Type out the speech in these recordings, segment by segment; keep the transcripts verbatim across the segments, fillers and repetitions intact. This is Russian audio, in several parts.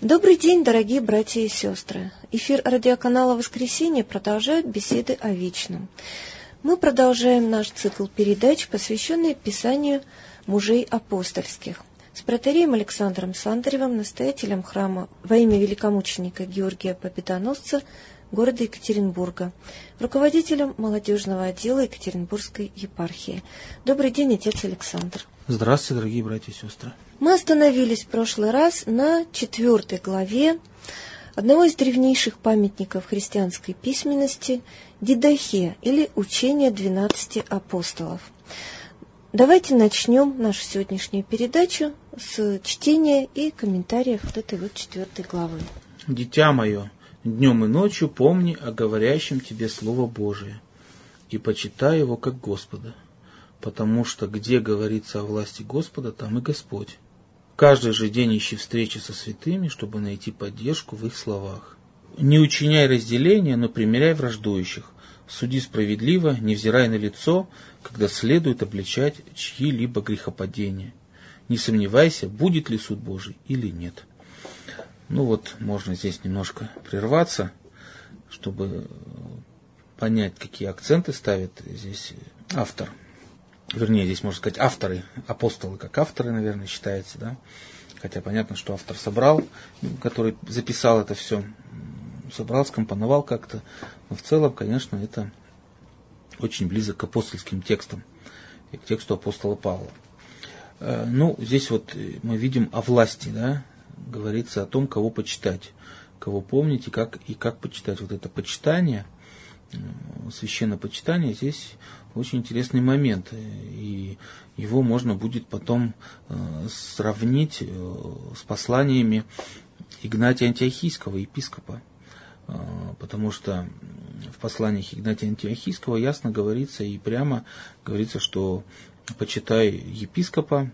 Добрый день, дорогие братья и сестры. Эфир радиоканала «Воскресенье» продолжает беседы о вечном. Мы продолжаем наш цикл передач, посвященный Писанию мужей апостольских, с протоиереем Александром Сандаревым, настоятелем храма во имя великомученика Георгия Победоносца города Екатеринбурга, руководителем молодежного отдела Екатеринбургской епархии. Добрый день, отец Александр. Здравствуйте, дорогие братья и сестры. Мы остановились в прошлый раз на четвертой главе одного из древнейших памятников христианской письменности Дидахе, или учение двенадцати апостолов. Давайте начнем нашу сегодняшнюю передачу с чтения и комментариев вот этой вот четвертой главы. «Дитя мое, днем и ночью помни о говорящем тебе Слово Божие, и почитай его как Господа, потому что где говорится о власти Господа, там и Господь. Каждый же день ищи встречи со святыми, чтобы найти поддержку в их словах. Не учиняй разделения, но примиряй враждующих. Суди справедливо, невзирая на лицо, когда следует обличать чьи-либо грехопадения. Не сомневайся, будет ли суд Божий или нет». Ну вот, можно здесь немножко прерваться, чтобы понять, какие акценты ставит здесь автор. Вернее, здесь можно сказать авторы, апостолы как авторы, наверное, считается, да? Хотя понятно, что автор собрал, который записал это все, собрал, скомпоновал как-то. Но в целом, конечно, это очень близко к апостольским текстам и к тексту апостола Павла. Ну, здесь вот мы видим о власти, да? Говорится о том, кого почитать, кого помнить и как, и как почитать. Вот это почитание, священное почитание, здесь очень интересный момент, и его можно будет потом сравнить с посланиями Игнатия Антиохийского, епископа, потому что в посланиях Игнатия Антиохийского ясно говорится и прямо говорится, что почитай епископа,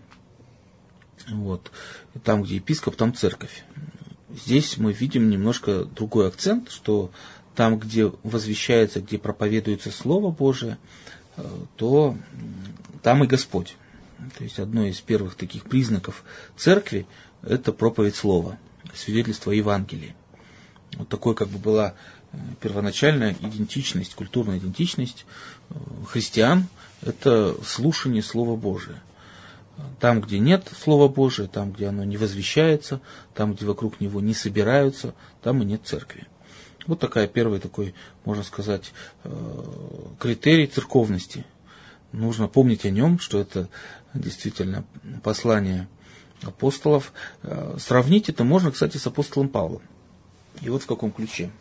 вот, там, где епископ, там церковь. Здесь мы видим немножко другой акцент, что там, где возвещается, где проповедуется Слово Божие, то там и Господь. То есть одно из первых таких признаков церкви – это проповедь Слова, свидетельство Евангелия. Вот такой как бы была первоначальная идентичность, культурная идентичность христиан – это слушание Слова Божия. Там, где нет Слова Божия, там, где оно не возвещается, там, где вокруг него не собираются, там и нет церкви. Вот такая первый такой, можно сказать, критерий церковности. Нужно помнить о нем, что это действительно послание апостолов. Сравнить это можно, кстати, с апостолом Павлом. И вот в каком ключе.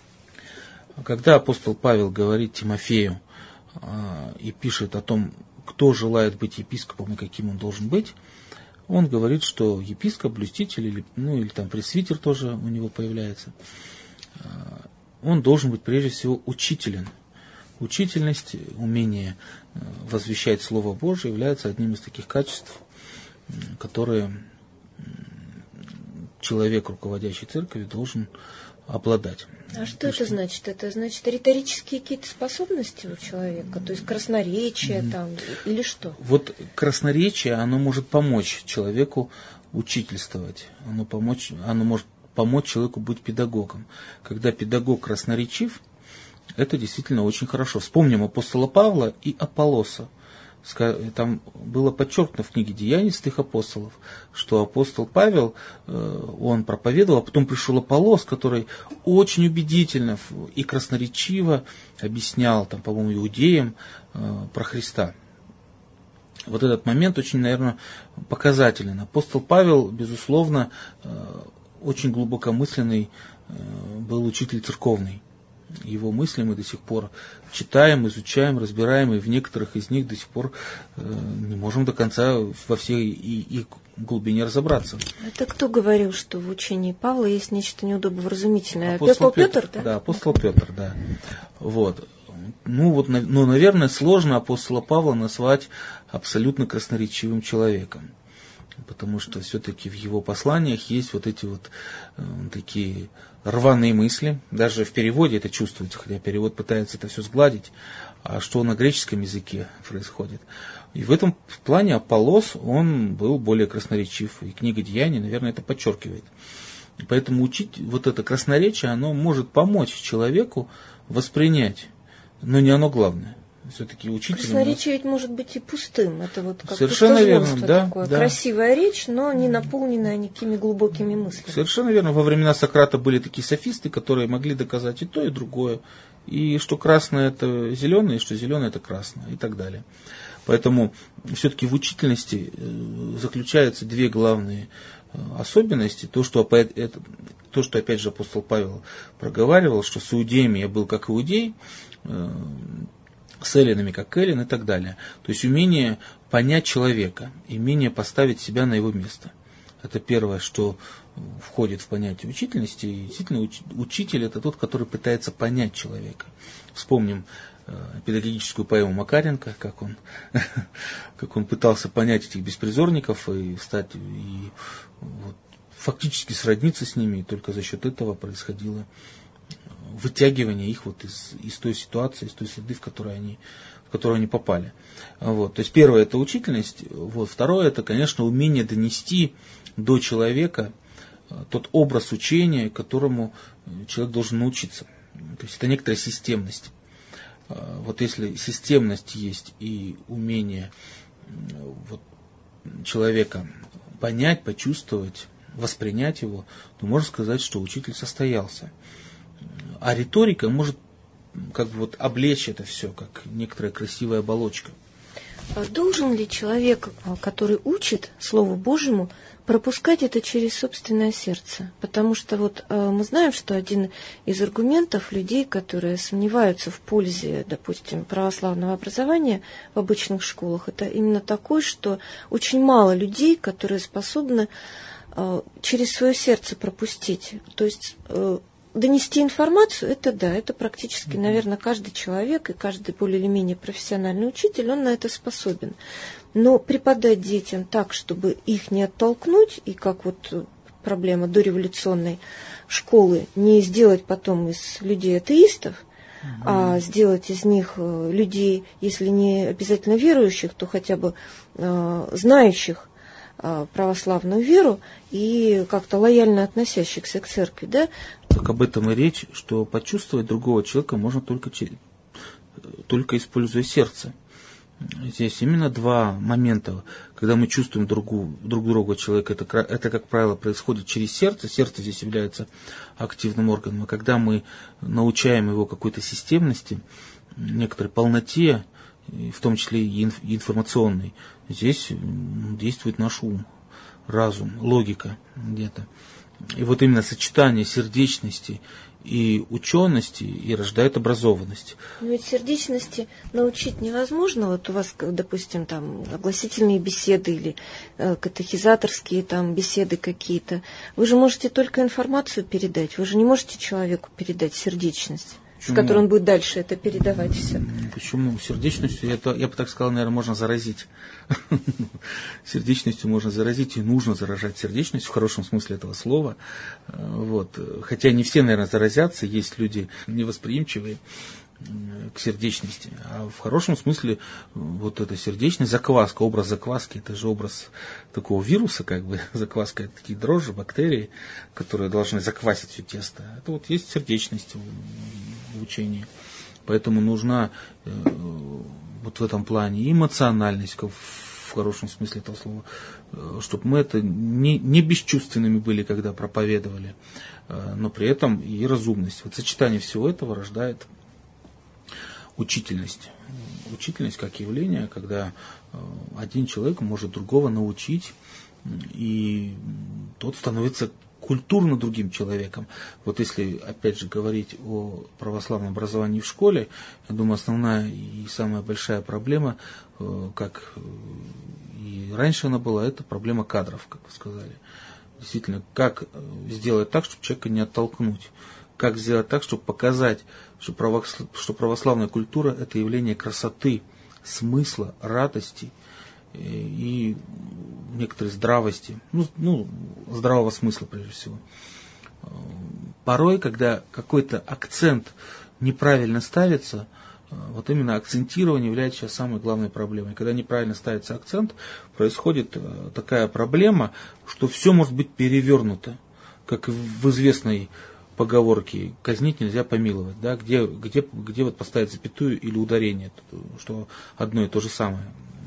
Когда апостол Павел говорит Тимофею и пишет о том, кто желает быть епископом и каким он должен быть, он говорит, что епископ, блюститель, или, ну, или там пресвитер тоже у него появляется, он должен быть прежде всего учителен. Учительность, умение возвещать Слово Божие является одним из таких качеств, которые человек, руководящий церковью, должен обладать. А что это значит? Это значит риторические какие-то способности у человека? То есть красноречие mm-hmm. там или что? Вот красноречие, оно может помочь человеку учительствовать. Оно, помочь, оно может помочь человеку быть педагогом. Когда педагог красноречив, это действительно очень хорошо. Вспомним апостола Павла и Аполлоса. Там было подчеркнуто в книге «Деяний святых апостолов», что апостол Павел, он проповедовал, а потом пришел Аполлос, который очень убедительно и красноречиво объяснял, там, по-моему, иудеям про Христа. Вот этот момент очень, наверное, показателен. Апостол Павел, безусловно, очень глубокомысленный был учитель церковный. Его мысли мы до сих пор читаем, изучаем, разбираем, и в некоторых из них до сих пор не можем до конца во всей их глубине разобраться. Это кто говорил, что в учении Павла есть нечто неудобовразумительное? Апостол Петр, Петр, да? Да, апостол Петр, да. Вот. Ну, вот, ну, наверное, сложно апостола Павла назвать абсолютно красноречивым человеком, потому что все-таки в его посланиях есть вот эти вот э, такие рваные мысли. Даже в переводе это чувствуется, хотя перевод пытается это все сгладить. А что на греческом языке происходит? И в этом плане Аполлос, он был более красноречив. И книга Деяний, наверное, это подчеркивает. Поэтому учить, вот это красноречие, оно может помочь человеку воспринять, но не оно главное. Все-таки учитель... Красноречие ведь может быть и пустым. Это вот как совершенно верно, да, такое. Да. Красивая речь, но не наполненная никакими глубокими мыслями. Совершенно верно. Во времена Сократа были такие софисты, которые могли доказать и то, и другое. И что красное это зеленое, и что зеленое это красное, и так далее. Поэтому все-таки в учительности заключаются две главные особенности. То, что, то, что опять же апостол Павел проговаривал, что с иудеями я был как иудей, с эллинами как эллин и так далее. То есть умение понять человека, умение поставить себя на его место. Это первое, что входит в понятие учительности. И действительно, уч, учитель это тот, который пытается понять человека. Вспомним э, педагогическую поэму Макаренко, как он, как он пытался понять этих беспризорников и стать и, вот, фактически сродниться с ними, и только за счет этого происходило вытягивание их вот из, из той ситуации, из той среды, в которой они, в которую они попали. Вот. То есть первое это учительность, вот. Второе это, конечно, умение донести до человека тот образ учения, которому человек должен научиться. То есть это некоторая системность. Вот если системность есть и умение вот, человека понять, почувствовать, воспринять его, то можно сказать, что учитель состоялся. А риторика может как бы вот облечь это все, как некоторая красивая оболочка. Должен ли человек, который учит Слову Божьему, пропускать это через собственное сердце? Потому что вот мы знаем, что один из аргументов людей, которые сомневаются в пользе, допустим, православного образования в обычных школах, это именно такой, что очень мало людей, которые способны через свое сердце пропустить. То есть донести информацию, это да, это практически, наверное, каждый человек и каждый более или менее профессиональный учитель, он на это способен. Но преподать детям так, чтобы их не оттолкнуть, и как вот проблема дореволюционной школы, не сделать потом из людей атеистов, угу. а сделать из них людей, если не обязательно верующих, то хотя бы э, знающих православную веру и как-то лояльно относящихся к церкви, да? Так об этом и речь, что почувствовать другого человека можно только, только используя сердце. Здесь именно два момента, когда мы чувствуем другу, друг друга человека, это, это, как правило, происходит через сердце, сердце здесь является активным органом, а когда мы научаем его какой-то системности, некоторой полноте, в том числе и информационной, здесь действует наш ум, разум, логика где-то. И вот именно сочетание сердечности и учености и рождает образованность. Но ведь сердечности научить невозможно. Вот у вас, допустим, там огласительные беседы или э, катехизаторские там беседы какие-то. Вы же можете только информацию передать. Вы же не можете человеку передать сердечность. Почему? С которой он будет дальше это передавать все. Почему? Сердечностью, это, я бы так сказал, наверное, можно заразить. Сердечностью можно заразить, и нужно заражать сердечностью, в хорошем смысле этого слова. Вот. Хотя не все, наверное, заразятся, есть люди невосприимчивые к сердечности. А в хорошем смысле вот эта сердечность, закваска, образ закваски, это же образ такого вируса, как бы, закваска, это такие дрожжи, бактерии, которые должны заквасить все тесто. Это вот есть сердечность в учении. Поэтому нужна э, вот в этом плане эмоциональность, в хорошем смысле этого слова, э, чтобы мы это не, не бесчувственными были, когда проповедовали, э, но при этом и разумность. Вот сочетание всего этого рождает учительность. Учительность как явление, когда один человек может другого научить, и тот становится культурно другим человеком. Вот если, опять же, говорить о православном образовании в школе, я думаю, основная и самая большая проблема, как и раньше она была, это проблема кадров, как вы сказали. Действительно, как сделать так, чтобы человека не оттолкнуть? Как сделать так, чтобы показать, что православная культура – это явление красоты, смысла, радости и некоторой здравости, ну, ну, здравого смысла прежде всего. Порой, когда какой-то акцент неправильно ставится, вот именно акцентирование является сейчас самой главной проблемой. Когда неправильно ставится акцент, происходит такая проблема, что все может быть перевернуто. как в известной поговорке «казнить нельзя помиловать», да, где, где, где вот поставить запятую или ударение, что одно и то же самое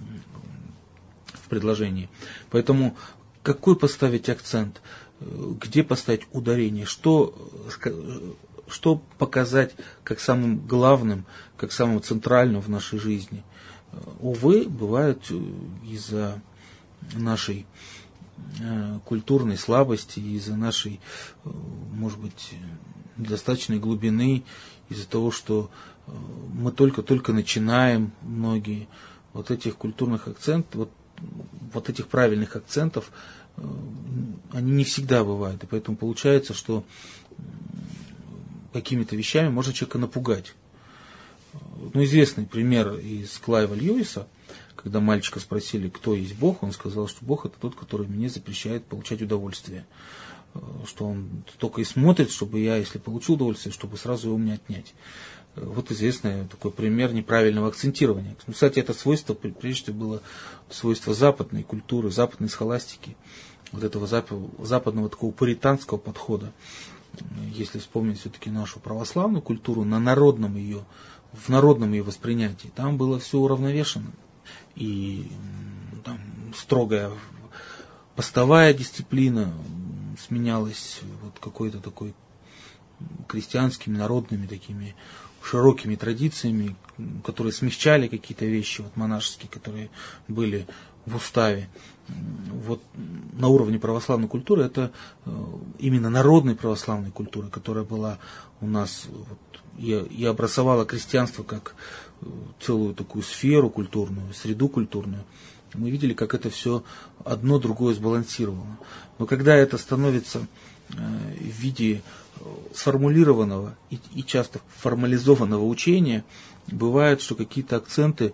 в предложении. Поэтому какой поставить акцент, где поставить ударение, что, что показать как самым главным, как самым центральным в нашей жизни. Увы, бывает из-за нашей культурной слабости, из-за нашей, может быть, недостаточной глубины, из-за того, что мы только-только начинаем, многие вот этих культурных акцентов, вот, вот этих правильных акцентов, они не всегда бывают. И поэтому получается, что какими-то вещами можно человека напугать. Ну, известный пример из Клайва Льюиса, когда мальчика спросили, кто есть Бог, он сказал, что Бог это тот, который мне запрещает получать удовольствие. Что он только и смотрит, чтобы я, если получил удовольствие, чтобы сразу его у меня отнять. Вот известный такой пример неправильного акцентирования. Кстати, это свойство, прежде всего, было свойство западной культуры, западной схоластики, вот этого западного такого пуританского подхода. Если вспомнить все-таки нашу православную культуру, на народном ее, в народном ее воспринятии, там было все уравновешено. И там строгая постовая дисциплина сменялась вот какой-то такой крестьянскими, народными такими широкими традициями, которые смягчали какие-то вещи вот, монашеские, которые были в уставе. Вот на уровне православной культуры это именно народной православной культуры, которая была у нас вот, и, и образовала крестьянство как целую такую сферу культурную, среду культурную. Мы видели, как это все одно другое сбалансировано. Но когда это становится в виде сформулированного и, и часто формализованного учения, бывает, что какие-то акценты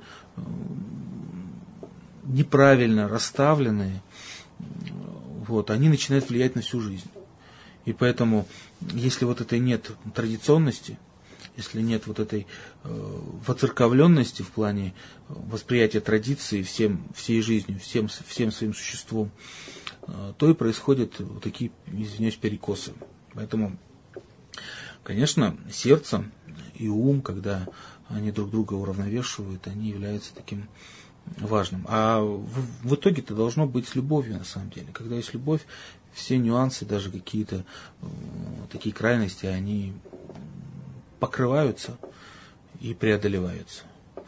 неправильно расставленные, вот, они начинают влиять на всю жизнь. И поэтому, если вот этой нет традиционности, если нет вот этой э, воцерковленности в плане восприятия традиции всем, всей жизнью, всем, всем своим существом, э, то и происходят вот такие, извиняюсь, перекосы. Поэтому, конечно, сердце и ум, когда они друг друга уравновешивают, они являются таким важным. А в, в итоге это должно быть с любовью, на самом деле. Когда есть любовь, все нюансы, даже какие-то э, такие крайности, они покрываются и преодолеваются.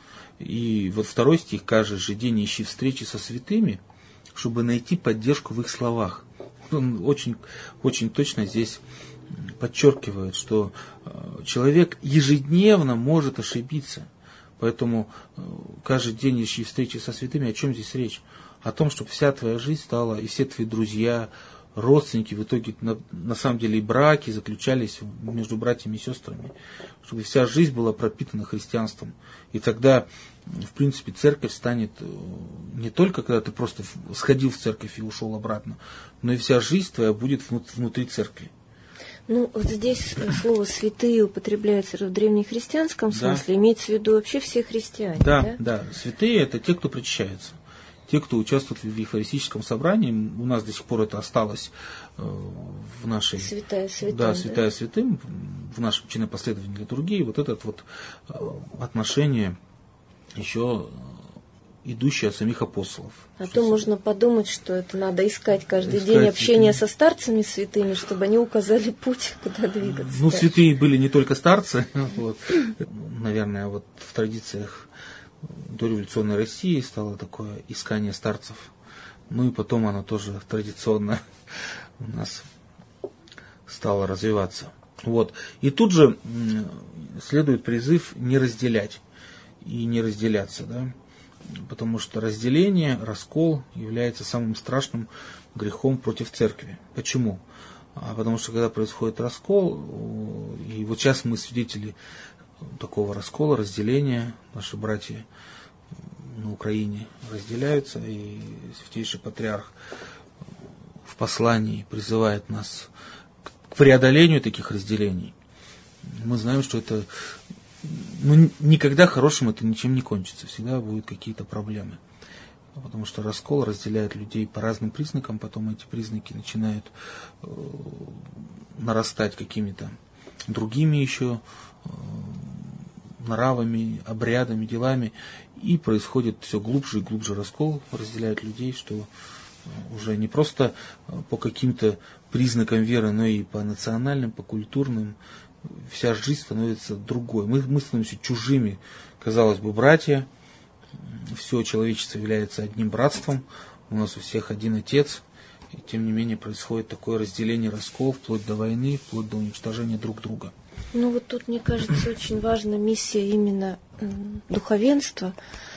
И вот второй стих: «Каждый же день ищи встречи со святыми, чтобы найти поддержку в их словах». Он очень, очень точно здесь подчеркивает, что человек ежедневно может ошибиться. Поэтому каждый день ищи встречи со святыми. О чем здесь речь? О том, чтобы вся твоя жизнь стала, и все твои друзья, родственники, в итоге на, на самом деле и браки заключались между братьями и сестрами, чтобы вся жизнь была пропитана христианством. И тогда, в принципе, церковь станет не только, когда ты просто сходил в церковь и ушел обратно, но и вся жизнь твоя будет внутри церкви. Ну, вот здесь слово «святые» употребляется в древнехристианском смысле, да. Имеется в виду вообще все христиане. Да, да, да. Святые – это те, кто причащается. Те, кто участвует в евхаристическом собрании, у нас до сих пор это осталось в нашей... Святая святым. Да, святая святым, в нашем чинопоследовательной литургии. Вот это вот отношение еще идущее от самих апостолов. А то можно подумать, что это надо искать каждый искать день общение святыми. со старцами святыми, чтобы они указали путь, куда двигаться. Ну, дальше. Святые были не только старцы. Вот. Наверное, вот в традициях дореволюционной России стало такое искание старцев. Ну и потом оно тоже традиционно у нас стало развиваться. Вот. И тут же следует призыв не разделять и не разделяться, да? Потому что разделение, раскол является самым страшным грехом против церкви. Почему? А потому что когда происходит раскол, и вот сейчас мы свидетели такого раскола, разделения, наши братья на Украине разделяются, и Святейший Патриарх в послании призывает нас к преодолению таких разделений. Мы знаем, что это ну, никогда хорошим это ничем не кончится, всегда будут какие-то проблемы. потому что раскол разделяет людей по разным признакам, потом эти признаки начинают э, нарастать какими-то другими еще э, нравами, обрядами, делами, и происходит все глубже и глубже раскол, разделяет людей, что уже не просто по каким-то признакам веры, но и по национальным, по культурным. Вся жизнь становится другой. Мы, мы становимся чужими, казалось бы, братья. Все человечество является одним братством. У нас у всех один отец. И тем не менее происходит такое разделение, раскол, вплоть до войны, вплоть до уничтожения друг друга. Ну вот тут, мне кажется, очень важна миссия именно духовенства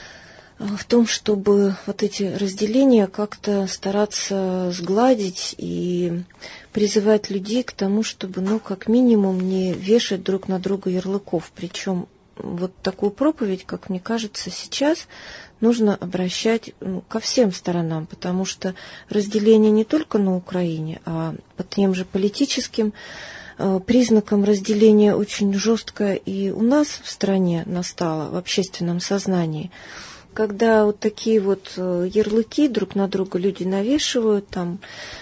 в том, чтобы вот эти разделения как-то стараться сгладить и призывать людей к тому, чтобы, ну, как минимум, не вешать друг на друга ярлыков. Причем вот такую проповедь, как мне кажется, сейчас нужно обращать, ну, ко всем сторонам, потому что разделение не только на Украине, а по тем же политическим э, признакам разделения очень жесткое и у нас в стране настало, в общественном сознании. Когда вот такие вот ярлыки друг на друга люди навешивают, там,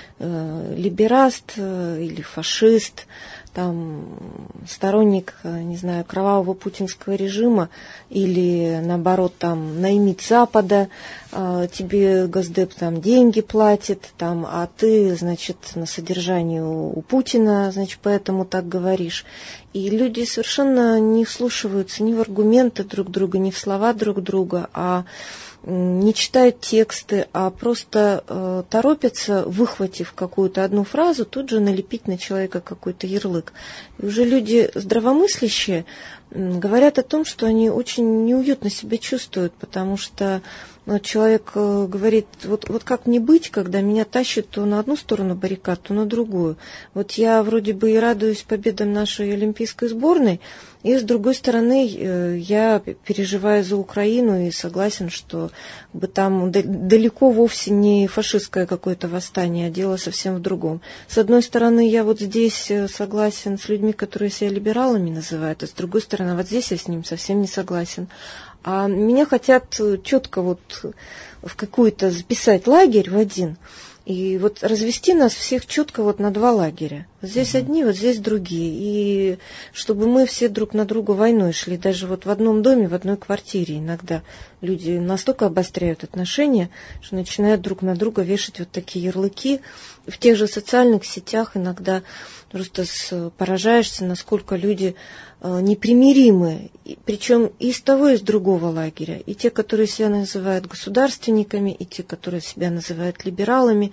э, либераст э, или фашист, там, сторонник, не знаю, кровавого путинского режима, или, наоборот, там, наймит Запада, э, тебе Госдеп там деньги платит, там, а ты, значит, на содержании у, у Путина, значит, поэтому так говоришь. И люди совершенно не вслушиваются ни в аргументы друг друга, ни в слова друг друга, а не читают тексты, а просто э, торопятся, выхватив какую-то одну фразу, тут же налепить на человека какой-то ярлык. И уже люди здравомыслящие э, говорят о том, что они очень неуютно себя чувствуют, потому что ну, человек э, говорит, вот, вот как мне быть, когда меня тащат то на одну сторону баррикад, то на другую. Вот я вроде бы и радуюсь победам нашей олимпийской сборной, и, с другой стороны, я переживаю за Украину и согласен, что бы там далеко вовсе не фашистское какое-то восстание, а дело совсем в другом. С одной стороны, я вот здесь согласен с людьми, которые себя либералами называют, а с другой стороны, вот здесь я с ним совсем не согласен. А меня хотят четко вот в какую-то записать лагерь в один, и вот развести нас всех четко вот на два лагеря. Вот здесь mm-hmm. одни, вот здесь другие. И чтобы мы все друг на друга войной шли. Даже вот в одном доме, в одной квартире иногда люди настолько обостряют отношения, что начинают друг на друга вешать вот такие ярлыки. В тех же социальных сетях иногда просто поражаешься, насколько люди непримиримы, причем и из того, и из другого лагеря. И те, которые себя называют государственниками, и те, которые себя называют либералами,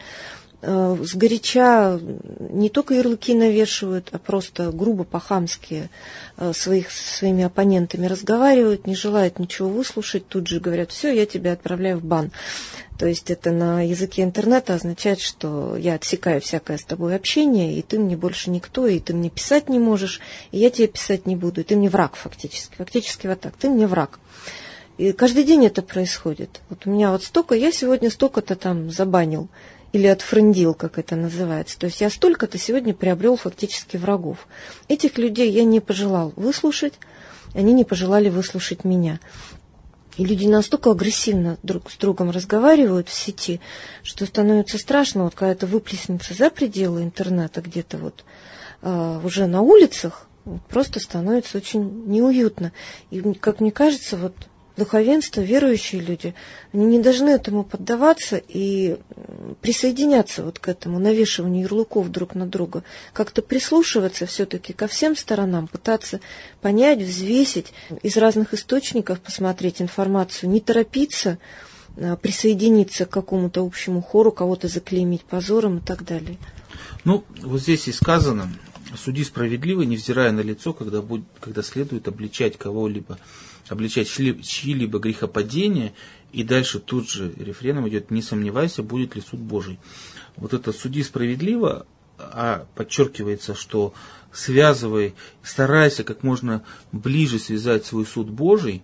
сгоряча не только ярлыки навешивают, а просто грубо по-хамски своих, своими оппонентами разговаривают, не желают ничего выслушать, тут же говорят, все, я тебя отправляю в бан. То есть это на языке интернета означает, что я отсекаю всякое с тобой общение, и ты мне больше никто, и ты мне писать не можешь, и я тебе писать не буду, и ты мне враг фактически. Фактически вот так, ты мне враг. И каждый день это происходит. Вот у меня вот столько, я сегодня столько-то там забанил, или отфрендил, как это называется. То есть я столько-то сегодня приобрел фактически врагов. Этих людей я не пожелал выслушать, они не пожелали выслушать меня. И люди настолько агрессивно друг с другом разговаривают в сети, что становится страшно, вот когда это выплеснется за пределы интернета где-то вот э, уже на улицах, просто становится очень неуютно. И, как мне кажется, вот духовенство, верующие люди, они не должны этому поддаваться и присоединяться вот к этому навешиванию ярлыков друг на друга, как-то прислушиваться все-таки ко всем сторонам, пытаться понять, взвесить, из разных источников посмотреть информацию, не торопиться присоединиться к какому-то общему хору, кого-то заклеймить позором и так далее. Ну, вот здесь и сказано, суди справедливо, невзирая на лицо, когда, будет, когда следует обличать кого-либо, обличать чьи-либо грехопадения, и дальше тут же рефреном идет «не сомневайся, будет ли суд Божий». Вот это «суди справедливо», а подчеркивается, что связывай, старайся как можно ближе связать свой суд Божий,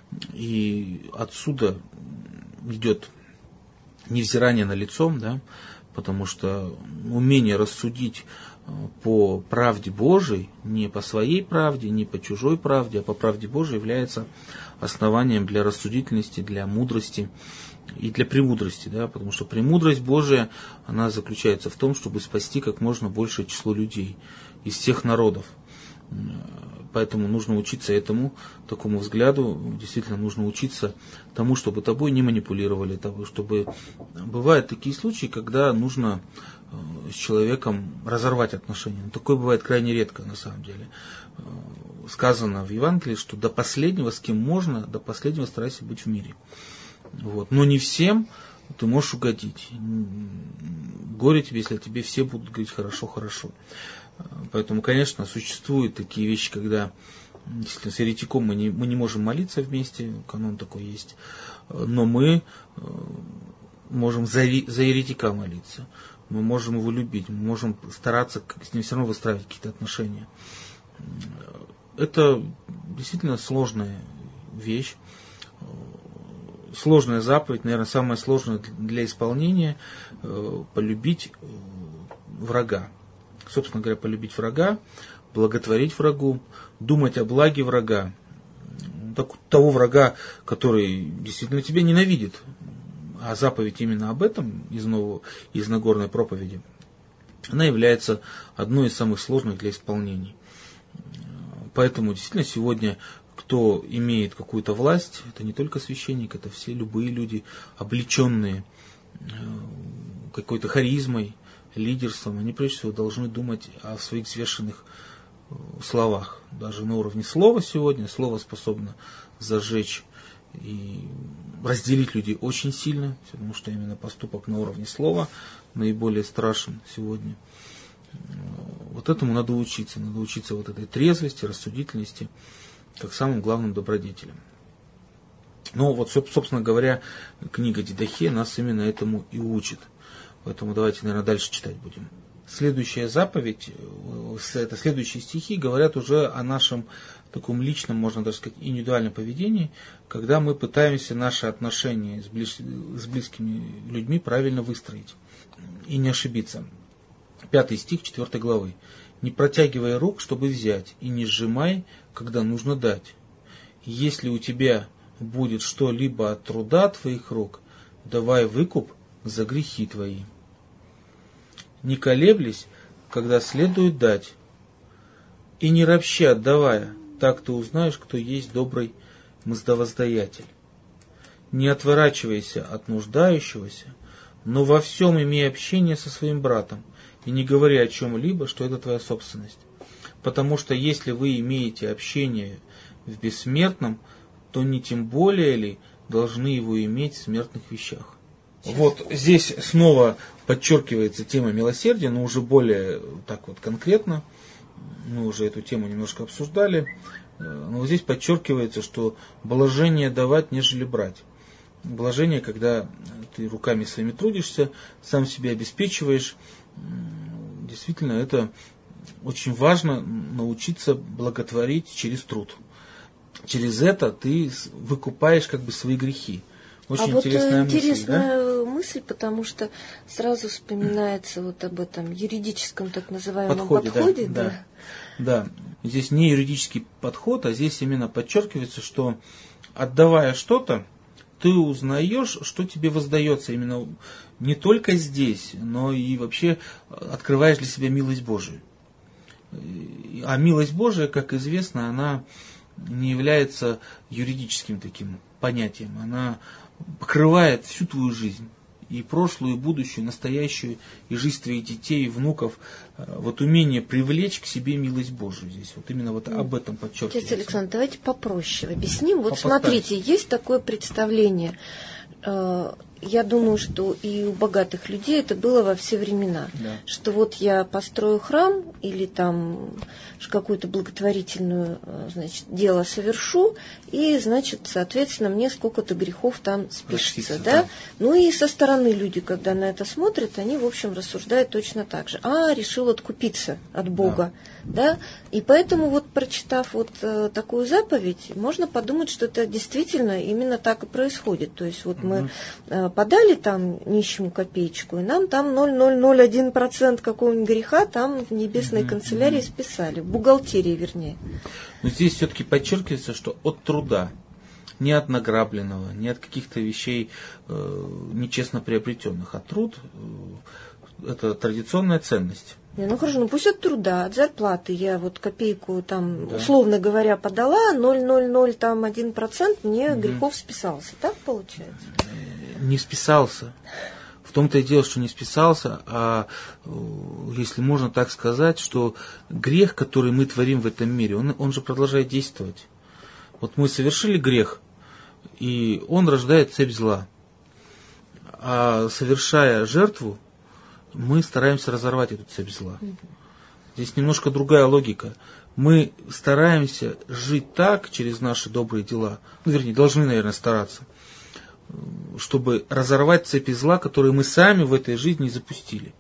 и отсюда идет невзирание на лицо, да, потому что умение рассудить по правде Божией, не по своей правде, не по чужой правде, а по правде Божией, является основанием для рассудительности, для мудрости и для премудрости, да, потому что премудрость Божия, она заключается в том, чтобы спасти как можно большее число людей из всех народов. Поэтому нужно учиться этому, такому взгляду, действительно нужно учиться тому, чтобы тобой не манипулировали, тому, чтобы... Бывают такие случаи, когда нужно с человеком разорвать отношения. Но такое бывает крайне редко, на самом деле. Сказано в Евангелии, что до последнего, с кем можно, до последнего старайся быть в мире. Вот. Но не всем ты можешь угодить. Горе тебе, если тебе все будут говорить хорошо, хорошо. Поэтому, конечно, существуют такие вещи, когда действительно с еретиком мы не, мы не можем молиться вместе, канон такой есть, но мы можем за, за еретика молиться, мы можем его любить, мы можем стараться с ним все равно выстраивать какие-то отношения. Это действительно сложная вещь, сложная заповедь, наверное, самая сложная для исполнения – полюбить врага. Собственно говоря, полюбить врага, благотворить врагу, думать о благе врага, того врага, который действительно тебя ненавидит. А заповедь именно об этом из, нового, из Нагорной проповеди, она является одной из самых сложных для исполнений. Поэтому действительно сегодня, кто имеет какую-то власть, это не только священник, это все любые люди, облеченные какой-то харизмой, лидерством, они прежде всего должны думать о своих взвешенных словах. Даже на уровне слова сегодня, слово способно зажечь и разделить людей очень сильно, потому что именно поступок на уровне слова наиболее страшен сегодня. Вот этому надо учиться, надо учиться вот этой трезвости, рассудительности, как самым главным добродетелям. Но вот, собственно говоря, книга Дидахея нас именно этому и учит. Поэтому давайте, наверное, дальше читать будем. Следующая заповедь, это следующие стихи говорят уже о нашем таком личном, можно даже сказать, индивидуальном поведении, когда мы пытаемся наши отношения с, близ, с близкими людьми правильно выстроить и не ошибиться. Пятый стих четвертой главы. «Не протягивай рук, чтобы взять, и не сжимай, когда нужно дать. Если у тебя будет что-либо от труда твоих рук, давай выкуп за грехи твои. Не колеблись, когда следует дать, и не ропщи отдавая, так ты узнаешь, кто есть добрый мздовоздаятель. Не отворачивайся от нуждающегося, но во всем имей общение со своим братом, и не говори о чем-либо, что это твоя собственность. Потому что если вы имеете общение в бессмертном, то не тем более ли должны его иметь в смертных вещах». Вот здесь снова подчеркивается тема милосердия, но уже более так вот конкретно. Мы уже эту тему немножко обсуждали. Но вот здесь подчеркивается, что блажение давать, нежели брать. Блажение, когда ты руками своими трудишься, сам себя обеспечиваешь. Действительно, это очень важно научиться благотворить через труд. Через это ты выкупаешь как бы свои грехи. Очень а интересная вот интересная мысль, да? мысль, потому что сразу вспоминается вот об этом юридическом так называемом подходе. подходе да, да. Да. Да. Здесь не юридический подход, а здесь именно подчеркивается, что отдавая что-то, ты узнаешь, что тебе воздается именно не только здесь, но и вообще открываешь для себя милость Божию. А милость Божия, как известно, она не является юридическим таким понятием. Она покрывает всю твою жизнь. И прошлую, и будущую, и настоящую, и жизнь твоих детей, и внуков. Вот умение привлечь к себе милость Божию здесь. Вот именно вот об этом подчеркивается. Отец Александр, давайте попроще объясним. Вот смотрите, есть такое представление. Я думаю, что и у богатых людей это было во все времена. Да. Что вот я построю храм или там какую-то благотворительную, значит, дело совершу, и, значит, соответственно, мне сколько-то грехов там спишется. Да? Да. Ну и со стороны люди, когда на это смотрят, они, в общем, рассуждают точно так же. А, решил откупиться от Бога. Да. Да? И поэтому, вот прочитав вот э, такую заповедь, можно подумать, что это действительно именно так и происходит. То есть вот угу. мы э, подали там нищему копеечку, и нам там ноль целых ноль ноль один процент какого-нибудь греха там в небесной канцелярии списали, в бухгалтерии вернее. Но здесь все-таки подчеркивается, что от труда, не от награбленного, не от каких-то вещей э, нечестно приобретенных, а труд э, это традиционная ценность. Не, ну хорошо, ну пусть от труда, от зарплаты я вот копейку там, да, условно говоря, подала, ноль целых ноль ноль один процент мне угу. грехов списался. Так получается? Не списался. В том-то и дело, что не списался, а если можно так сказать, что грех, который мы творим в этом мире, он, он же продолжает действовать. Вот мы совершили грех, и он рождает цепь зла. А совершая жертву, мы стараемся разорвать эту цепь зла. Здесь немножко другая логика. Мы стараемся жить так через наши добрые дела, ну, вернее, должны, наверное, стараться, чтобы разорвать цепи зла, которые мы сами в этой жизни запустили.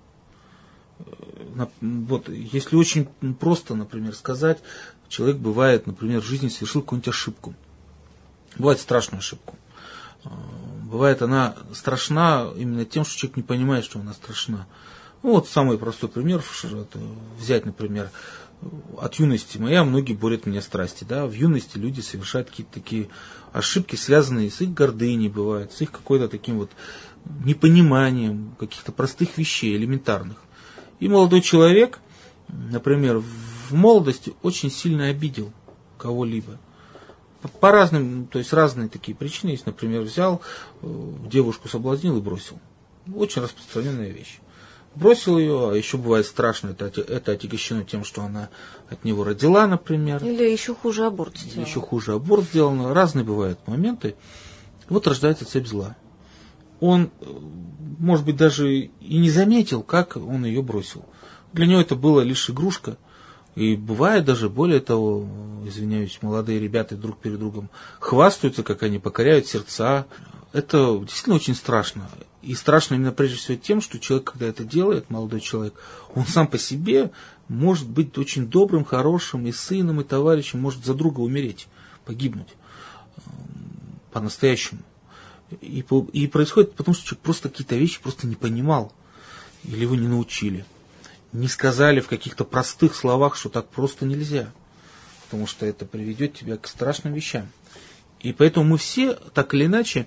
Вот, если очень просто, например, сказать, человек бывает, например, в жизни совершил какую-нибудь ошибку. Бывает страшную ошибку. Бывает она страшна именно тем, что человек не понимает, что она страшна. Ну, вот самый простой пример, взять, например, от юности моя, многие борют мне страсти. Да? В юности люди совершают какие-то такие ошибки, связанные с их гордыней, бывает, с их какой-то таким вот непониманием каких-то простых вещей, элементарных. И молодой человек, например, в молодости очень сильно обидел кого-либо. По разным, то есть разные такие причины есть. Например, взял, девушку соблазнил и бросил. Очень распространенная вещь. Бросил ее, а еще бывает страшно, это, это отягощено тем, что она от него родила, например. Или еще хуже аборт сделал. Еще хуже аборт сделал. Разные бывают моменты. Вот рождается цепь зла. Он, может быть, даже и не заметил, как он ее бросил. Для него это была лишь игрушка. И бывает даже, более того, извиняюсь, молодые ребята друг перед другом хвастаются, как они покоряют сердца. Это действительно очень страшно. И страшно именно прежде всего тем, что человек, когда это делает, молодой человек, он сам по себе может быть очень добрым, хорошим, и сыном, и товарищем, может за друга умереть, погибнуть по-настоящему. И, и происходит потому, что человек просто какие-то вещи просто не понимал, или его не научили. Не сказали в каких-то простых словах, что так просто нельзя, потому что это приведет тебя к страшным вещам. И поэтому мы все, так или иначе,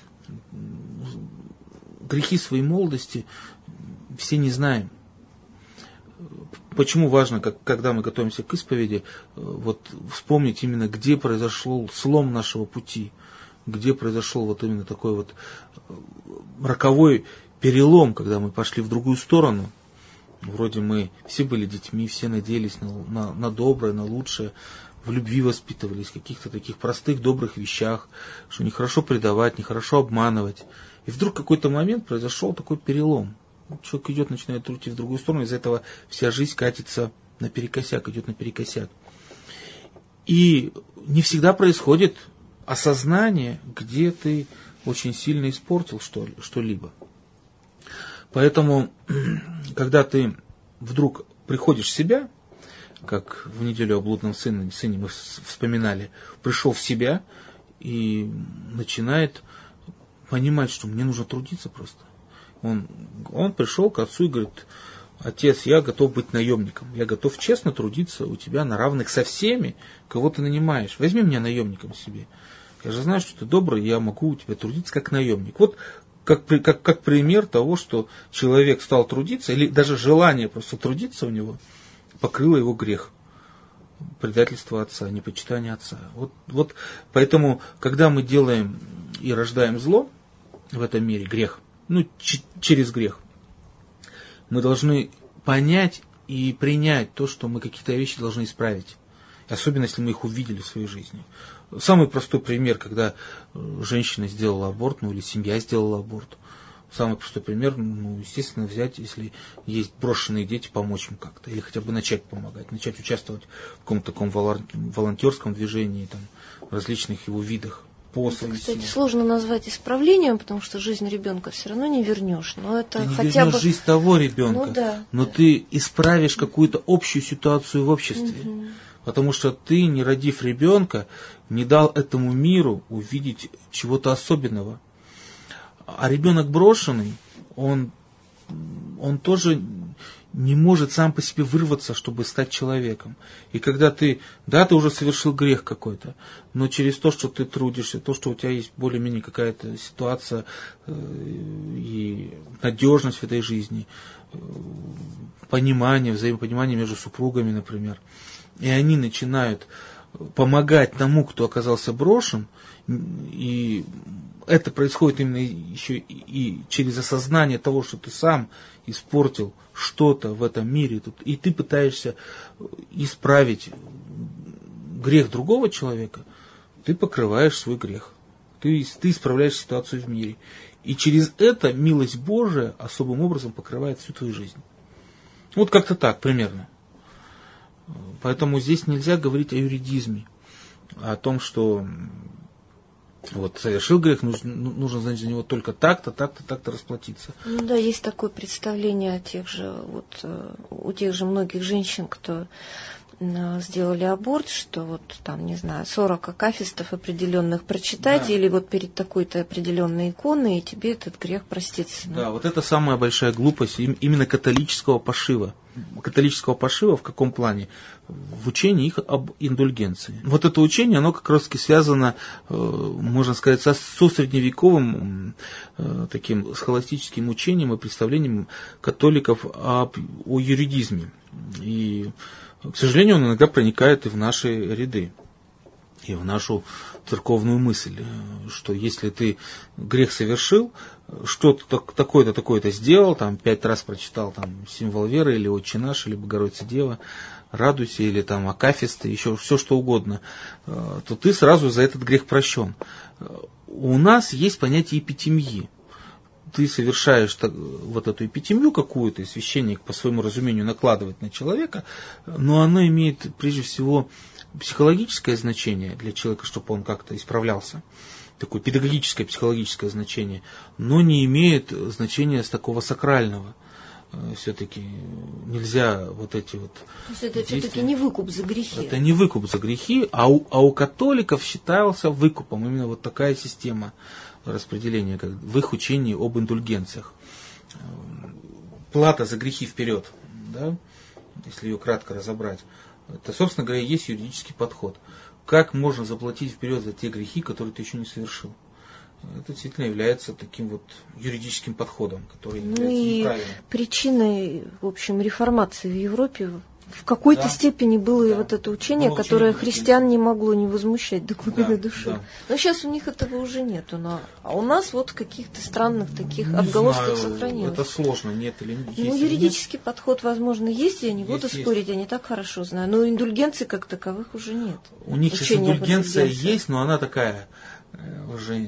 грехи своей молодости все не знаем. Почему важно, как, когда мы готовимся к исповеди, вот, вспомнить именно, где произошел слом нашего пути, где произошел вот именно такой вот роковой перелом, когда мы пошли в другую сторону. Вроде мы все были детьми, все надеялись на, на, на доброе, на лучшее, в любви воспитывались, в каких-то таких простых, добрых вещах, что нехорошо предавать, нехорошо обманывать. И вдруг в какой-то момент произошел такой перелом. Человек идет, начинает идти в другую сторону, из-за этого вся жизнь катится наперекосяк, идет наперекосяк. И не всегда происходит осознание, где ты очень сильно испортил что, что-либо. Поэтому, когда ты вдруг приходишь в себя, как в неделю о блудном сыне, сыне мы вспоминали, пришел в себя и начинает понимать, что мне нужно трудиться просто. Он, он пришел к отцу и говорит: отец, я готов быть наемником, я готов честно трудиться у тебя на равных со всеми, кого ты нанимаешь. Возьми меня наемником себе. Я же знаю, что ты добрый, я могу у тебя трудиться как наемник. Вот как, как, как пример того, что человек стал трудиться, или даже желание просто трудиться у него покрыло его грех. Предательство отца, непочитание отца. Вот, вот поэтому, когда мы делаем и рождаем зло в этом мире, грех, ну, ч- через грех, мы должны понять и принять то, что мы какие-то вещи должны исправить. Особенно, если мы их увидели в своей жизни. Самый простой пример, когда женщина сделала аборт, ну или семья сделала аборт. Самый простой пример, ну, естественно, взять, если есть брошенные дети, помочь им как-то. Или хотя бы начать помогать, начать участвовать в каком-то таком волонтерском движении, там, в различных его видах. По это, кстати, силам. Сложно назвать исправлением, потому что жизнь ребенка все равно не вернешь. Но это ты не хотя вернешь бы... жизнь того ребенка, ну, да, но да. ты исправишь какую-то общую ситуацию в обществе. Угу. Потому что ты, не родив ребенка, не дал этому миру увидеть чего-то особенного. А ребенок брошенный, он, он тоже не может сам по себе вырваться, чтобы стать человеком. И когда ты, да, ты уже совершил грех какой-то, но через то, что ты трудишься, то, что у тебя есть более-менее какая-то ситуация э, и надежность в этой жизни, э, понимание, взаимопонимание между супругами, например, и они начинают помогать тому, кто оказался брошен, и это происходит именно еще и через осознание того, что ты сам испортил что-то в этом мире, и ты пытаешься исправить грех другого человека, ты покрываешь свой грех. Ты, ты исправляешь ситуацию в мире. И через это милость Божия особым образом покрывает всю твою жизнь. Вот как-то так, примерно. Поэтому здесь нельзя говорить о юридизме, о том, что вот совершил грех, нужно, нужно, значит, за него только так-то, так-то, так-то расплатиться. Ну да, есть такое представление о тех же, вот, у тех же многих женщин, кто сделали аборт, что вот там, не знаю, сорок акафистов определенных прочитать, да, или вот перед такой-то определенной иконой, и тебе этот грех простится. Да, вот это самая большая глупость именно католического пошива. Католического пошива в каком плане? В учении их об индульгенции. Вот это учение, оно как раз связано, можно сказать, со, со средневековым таким схоластическим учением и представлением католиков об, о юридизме. И, к сожалению, он иногда проникает и в наши ряды, и в нашу церковную мысль, что если ты грех совершил, что-то такое-то, такое-то сделал, там пять раз прочитал там символ веры, или Отче наш, или Богородица Дева, радуйся, или там акафисты, еще все что угодно, то ты сразу за этот грех прощен. У нас есть понятие эпитемьи. Ты совершаешь вот эту эпитемию какую-то, и священник по своему разумению накладывает на человека, но оно имеет прежде всего психологическое значение для человека, чтобы он как-то исправлялся, такое педагогическое, психологическое значение, но не имеет значения с такого сакрального. Все-таки нельзя вот эти вот... То есть это все-таки не выкуп за грехи. Это не выкуп за грехи, а у, а у католиков считался выкупом именно вот такая система распределения, как в их учении об индульгенциях. Плата за грехи вперед, да, если ее кратко разобрать, это, собственно говоря, есть юридический подход. Как можно заплатить вперед за те грехи, которые ты еще не совершил? Это действительно является таким вот юридическим подходом, который является ну и неправильным. Причиной, в общем, реформации в Европе в какой-то да. степени было да. и вот это учение, было которое учение христиан не могло не возмущать до глубины да. души. Да. Но сейчас у них этого уже нету. Но... А у нас вот каких-то странных таких не отголосков знаю, сохранилось. Это сложно, нет или нет. Ну, юридический нет? подход, возможно, есть, я не есть, буду есть. спорить, я не так хорошо знаю. Но индульгенций как таковых уже нет. У них сейчас индульгенция есть, но она такая уже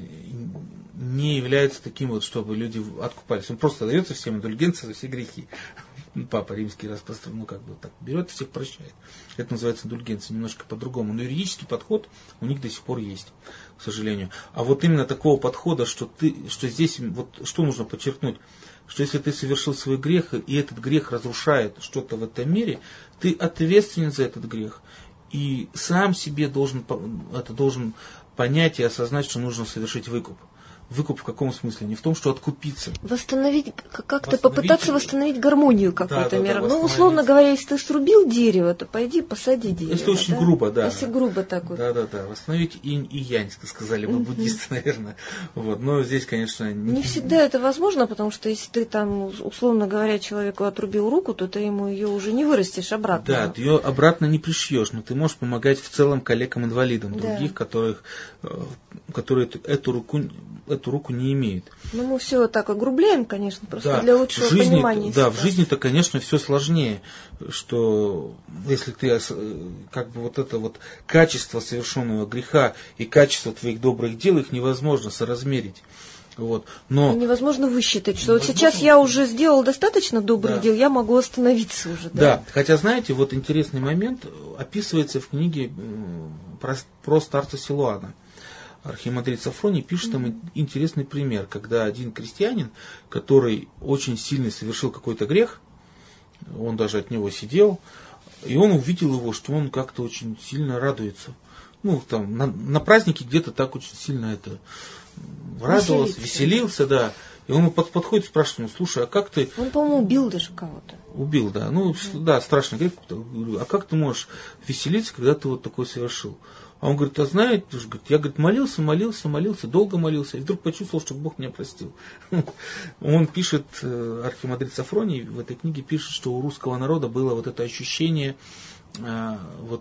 не является таким вот, чтобы люди откупались. Он просто дается всем индульгенция за все грехи. Папа римский распространен, ну как бы так берет и всех прощает. Это называется индульгенция, немножко по-другому. Но юридический подход у них до сих пор есть, к сожалению. А вот именно такого подхода, что ты, что здесь, вот что нужно подчеркнуть, что если ты совершил свой грех, и этот грех разрушает что-то в этом мире, ты ответственен за этот грех. И сам себе должен, это должен понять и осознать, что нужно совершить выкуп. Выкуп в каком смысле? Не в том, что откупиться. Восстановить, как-то попытаться восстановить гармонию какой-то да, да, меры. Да, ну, условно говоря, если ты срубил дерево, то пойди посади дерево. Если очень да? грубо, да. Если грубо так вот. Да, да, да. Восстановить инь и янь, сказали бы буддисты, наверное. Вот. Но здесь, конечно... Не... не всегда это возможно, потому что если ты там, условно говоря, человеку отрубил руку, то ты ему ее уже не вырастешь обратно. Да, ты ее обратно не пришьешь, но ты можешь помогать в целом коллегам-инвалидам, да. других, которых, которые эту руку... эту руку не имеет. Ну, мы все так огрубляем, конечно, просто да, для лучшего жизни, понимания. Да, в жизни-то, конечно, все сложнее, что если ты как бы вот это вот качество совершенного греха и качество твоих добрых дел, их невозможно соразмерить. Вот. Но и невозможно высчитать, что вот сейчас я уже сделал достаточно добрых да. дел, я могу остановиться уже. Да? да, хотя, знаете, вот интересный момент описывается в книге про, про старца Силуана. Архимандрит Сафроний пишет там mm-hmm. интересный пример, когда один крестьянин, который очень сильно совершил какой-то грех, он даже от него сидел, и он увидел его, что он как-то очень сильно радуется. ну, там, на, на празднике где-то так очень сильно это радовался, веселился, да. И он под, подходит и спрашивает, ну, слушай, а как ты... Он, по-моему, убил даже кого-то. Убил, да. Ну, mm-hmm. да, страшный грех. Говорю, а как ты можешь веселиться, когда ты вот такое совершил? А он говорит, а знаете, я, говорит, молился, молился, молился, долго молился, и вдруг почувствовал, что Бог меня простил. Он пишет, архимандрит Сафроний в этой книге пишет, что у русского народа было вот это ощущение, вот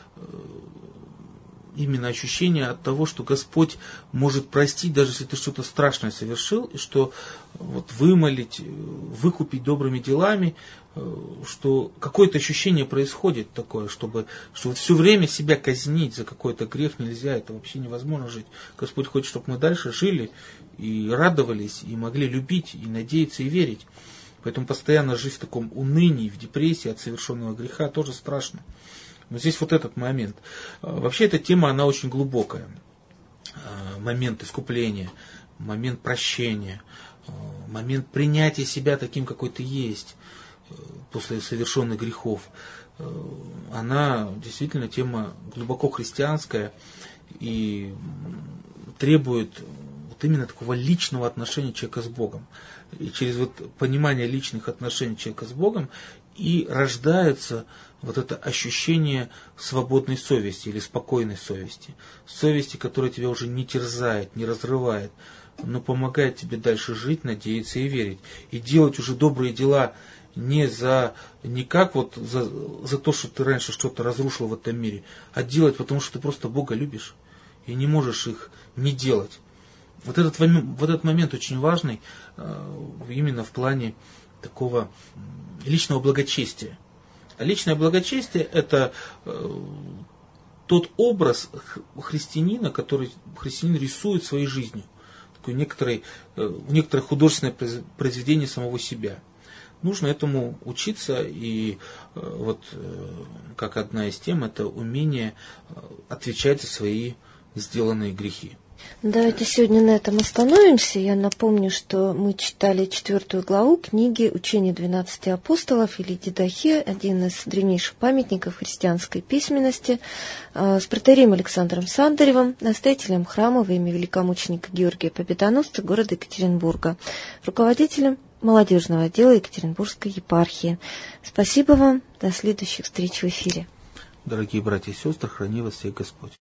именно ощущение от того, что Господь может простить, даже если ты что-то страшное совершил, и что вот вымолить, выкупить добрыми делами, что какое-то ощущение происходит такое, чтобы, что вот все время себя казнить за какой-то грех нельзя, это вообще невозможно жить. Господь хочет, чтобы мы дальше жили и радовались, и могли любить, и надеяться, и верить. Поэтому постоянно жить в таком унынии, в депрессии от совершенного греха тоже страшно. Но здесь вот этот момент. Вообще эта тема, она очень глубокая. Момент искупления, момент прощения, момент принятия себя таким, какой ты есть после совершенных грехов. Она действительно тема глубоко христианская и требует вот именно такого личного отношения человека с Богом. И через вот понимание личных отношений человека с Богом и рождается вот это ощущение свободной совести или спокойной совести. Совести, которая тебя уже не терзает, не разрывает, но помогает тебе дальше жить, надеяться и верить. И делать уже добрые дела не, за, не как вот за, за то, что ты раньше что-то разрушил в этом мире, а делать, потому что ты просто Бога любишь и не можешь их не делать. Вот этот, вот этот момент очень важный именно в плане такого личного благочестия. А личное благочестие – это э, тот образ христианина, который христианин рисует своей жизнью. Такой некоторый, э, некоторое художественное произведение самого себя. Нужно этому учиться, и э, вот э, как одна из тем – это умение отвечать за свои сделанные грехи. Давайте сегодня на этом остановимся. Я напомню, что мы читали четвертую главу книги «Учение двенадцати апостолов» или Дидахе, один из древнейших памятников христианской письменности, с протоиереем Александром Сандаревым, настоятелем храма во имя великомученика Георгия Победоносца города Екатеринбурга, руководителем молодежного отдела Екатеринбургской епархии. Спасибо вам. До следующих встреч в эфире. Дорогие братья и сестры, храни вас всех Господь.